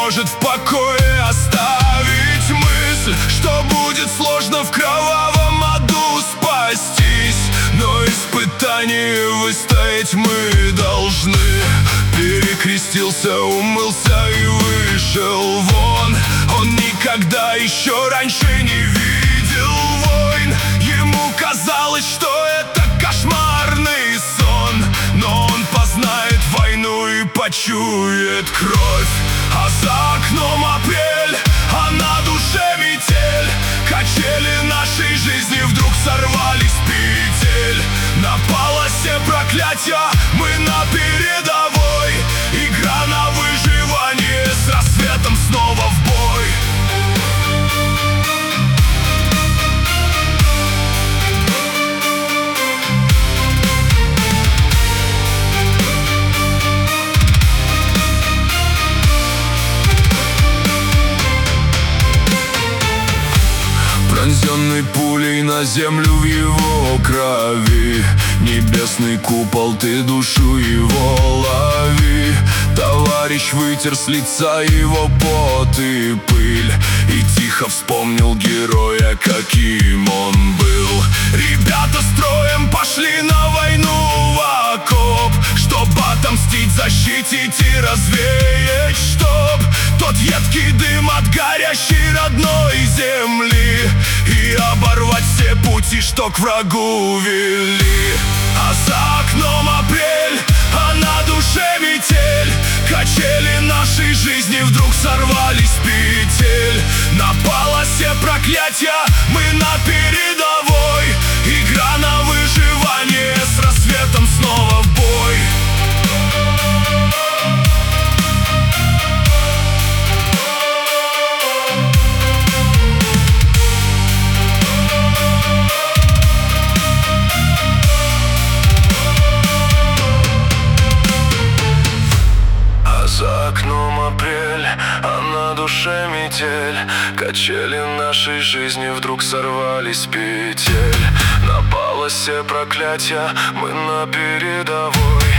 может в покое оставить мысль, что будет сложно в кровавом аду спастись. Но испытание выстоять мы должны. Перекрестился, умылся и вышел вон. Он никогда еще раньше не видел войн. Ему казалось, что это кошмарный сон, но он познает войну и почует кровь. А за окном апрель, а на душе метель. Качели нашей жизни вдруг сорвались с петель. На полосе проклятия мы на передовой. Игра на выживание, с рассветом снова в бой. Пронзенный пулей на землю в его крови. Небесный купол, ты душу его лови. Товарищ вытер с лица его пот и пыль, и тихо вспомнил героя, каким он был. Ребята строем пошли на войну в окоп, чтоб отомстить, защитить и развеять, чтоб тот едкий дым от горящей родной земли и оборвать все пути, что к врагу вели. А за окном апрель, а на душе метель. Качели нашей жизни вдруг сорвались с петель. На полосе проклятия мы на передовой. Игра на выживание, с рассветом снова в бой. За окном апрель, а на душе метель. Качели нашей жизни вдруг сорвались с петель. На полосе проклятия мы на передовой.